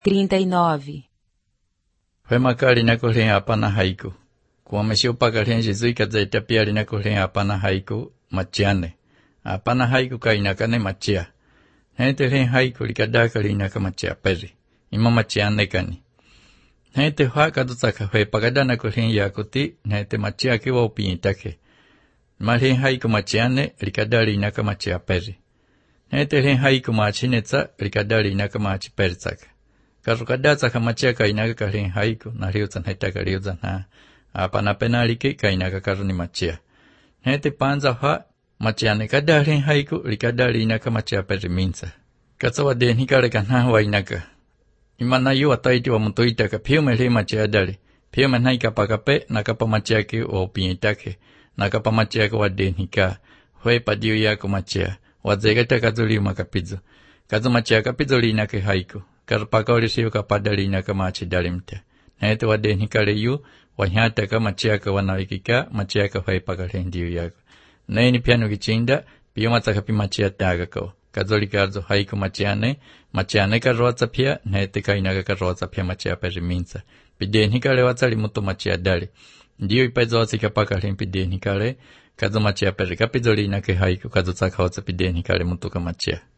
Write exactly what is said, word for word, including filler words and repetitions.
trinta e nove. Foi makali na kulen hapana haiku. Kwa mashio pakalen Jesus kazeta pia na kulen hapana haiku machiane. Hapana haiku kainakane machia. Nete len haiku likadaka linaka machia peri. Ima machiane kani. Nete haka tutsaka foi pagadana kulen yakuti nete machia kiwa upinitake. Malen haiku machiane likadali inaka machia peri. Nete len haiku machinetsa likadali inaka machi peri tsaka. Karukadata kamachia kainaga karin haiku na riutan hetaka riutan ha apana penalike kainaga karuni machia. Nete panza ha machiane kadarin haiku likadari inaka machia periminsa. Katsawa deni kare kanha wa inaka. Imana yu ataiti wa mutuita ka piume li machia dali. Piume naika pakape nakapa machia ki o pinitake nakapa machia ka wa deni ka hoi padiu yako machia wazegeta kazuli makapizo. Kazu machia kapizo li inake haiku. Karpaka olisiyo kapadali na kamachi dalimte. Nete wadeni kare yu, wanyata ka machiaka wanawikika, machiaka haipaka rendiyo yako. Neni piano kichinda, piyo mataka pi machia taga ko. Kazoli karzo haiku machiane, machiane ka roza pia, nete ka inaga ka roza pia machia periminsa. Pideni kare watsali muto machia dali. Ndiyo ipezo wasika paka rin pideni kare, kazo machia perika pidoli na ke haiku, kazo tsaka watsa pideni kare muto ka machia.